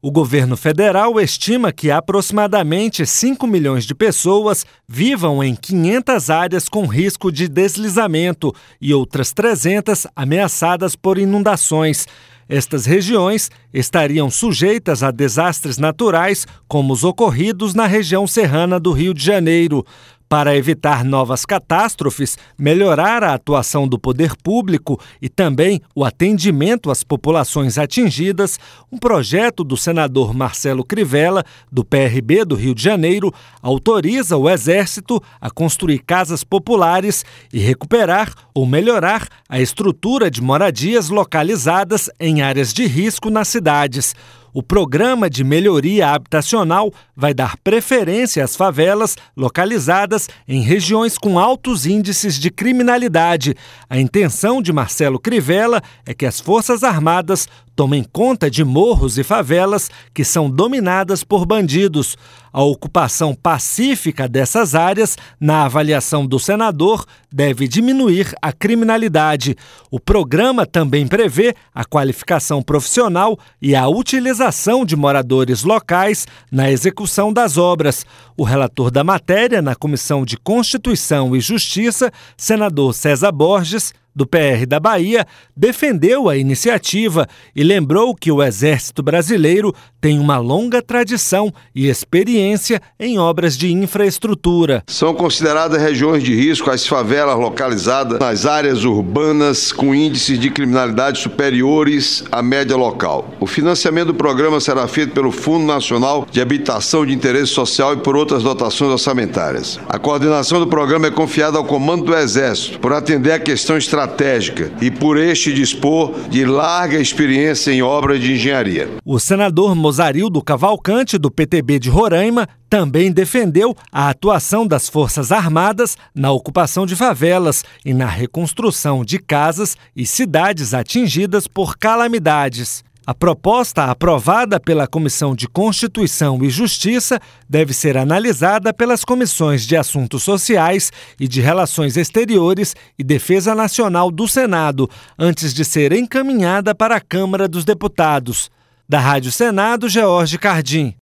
O governo federal estima que aproximadamente 5 milhões de pessoas vivam em 500 áreas com risco de deslizamento e outras 300 ameaçadas por inundações. Estas regiões estariam sujeitas a desastres naturais, como os ocorridos na região serrana do Rio de Janeiro. Para evitar novas catástrofes, melhorar a atuação do poder público e também o atendimento às populações atingidas, um projeto do senador Marcelo Crivella, do PRB do Rio de Janeiro, autoriza o Exército a construir casas populares e recuperar ou melhorar a estrutura de moradias localizadas em áreas de risco nas cidades. O programa de melhoria habitacional vai dar preferência às favelas localizadas em regiões com altos índices de criminalidade. A intenção de Marcelo Crivella é que as Forças Armadas tomem conta de morros e favelas que são dominadas por bandidos. A ocupação pacífica dessas áreas, na avaliação do senador, deve diminuir a criminalidade. O programa também prevê a qualificação profissional e a utilização de moradores locais na execução das obras. O relator da matéria na Comissão de Constituição e Justiça, senador César Borges, do PR da Bahia, defendeu a iniciativa e lembrou que o Exército Brasileiro tem uma longa tradição e experiência em obras de infraestrutura. São consideradas regiões de risco as favelas localizadas nas áreas urbanas com índices de criminalidade superiores à média local. O financiamento do programa será feito pelo Fundo Nacional de Habitação de Interesse Social e por outras dotações orçamentárias. A coordenação do programa é confiada ao Comando do Exército por atender a questão estratégica e por este dispor de larga experiência em obras de engenharia. O senador Mozarildo Cavalcante, do PTB de Roraima, também defendeu a atuação das Forças Armadas na ocupação de favelas e na reconstrução de casas e cidades atingidas por calamidades. A proposta aprovada pela Comissão de Constituição e Justiça deve ser analisada pelas Comissões de Assuntos Sociais e de Relações Exteriores e Defesa Nacional do Senado, antes de ser encaminhada para a Câmara dos Deputados. Da Rádio Senado, George Cardim.